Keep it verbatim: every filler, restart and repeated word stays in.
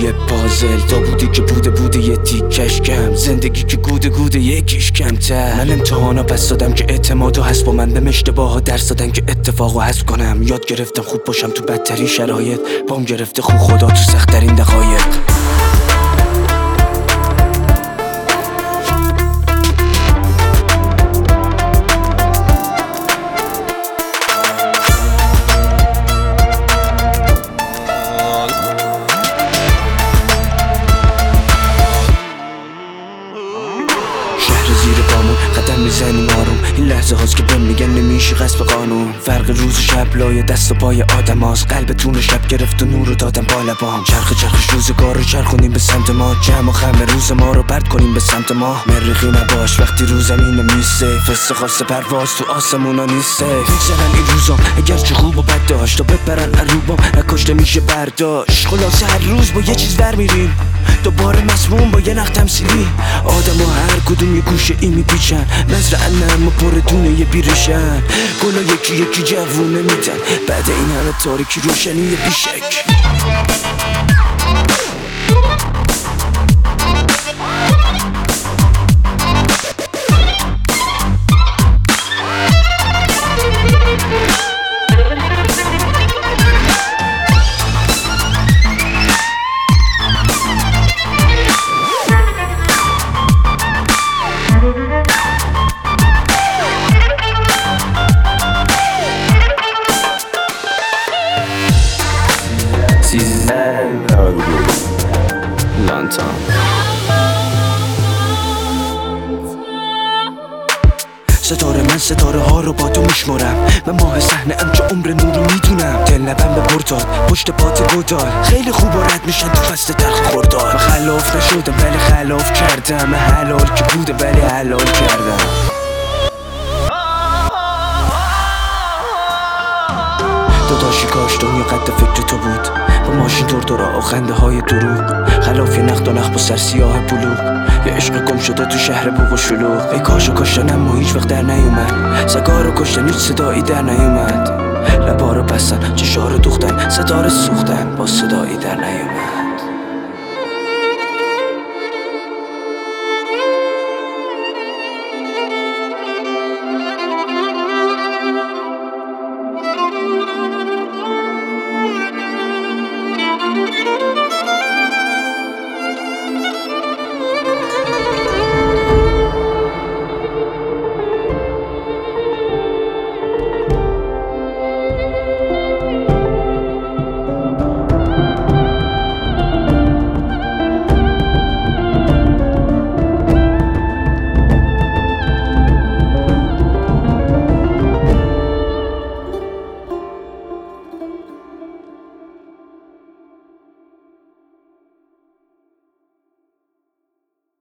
یه پازل تا بودی که بوده بوده یه تیکش کم، زندگی که گوده گوده یکیش کمتر. من امتحانا پس دادم که اعتمادو هست با من، بهم اشتباها درس دادن که اتفاقو حذف کنم. یاد گرفتم خوب باشم تو بدترین شرایط، بام گرفته خوب خدا تو سخت‌ترین دقایق. زیر پامون قدم میزنیم آروم، این لحظه هاست که بهم میگن نمیشی غصب قانون. فرق روز و شب لای دست و پای آدم هاست، قلبتون رو شب گرفت و نور رو دادم با لبام. چرخ چرخش روزگار رو چرخونیم به سمت ما، جمع و خم روز ما رو پرت کنیم به سمت ما. مریخی نباش وقتی رو زمین میسته، فسته خواسته پرواز تو آسمونا نیسته. میگذرن این روزام اگر چه خوب و بد داشت، تا بپرن عروبام نکشته میشه برداشت. خلاصه هر روز با یه چیز در میریم، دوباره مسموم با یه نخ تمثیلی. آدم ها هر کدوم یه گوشه ای میپیچن، نظر انم و پر دونه یه بیرشن. گلا یکی یکی جوونه میدن، بعد این همه تاریکی روشنی یه بیشک. لانتان ستاره من ستاره ها رو با تو میشمارم، من ماه صحنه ام که عمر نور رو میدونم. دل لبم به پرتاد پشت پات گودال، خیلی خوب و رد میشن تو فصل تلخ خوردار. من خلاف نشدم ولی خلاف کردم، من حلال که بوده ولی حلال کردم. داداشی کاش دنیا قد فکر تو بود، با ماشین دور دورا و خنده های دروغ. خلاف یه نخت و نخ با سر سیاه بلوغ، یه عشق گم شده تو شهر بوق و شلوغ. ای کاشو کاشتن اما هیچ وقت در نیومد، سگا رو کشتن هیچ صدایی در نیومد. لبا رو بستن چشا رو دوختن، ستاره سوختن با صدایی در نیومد.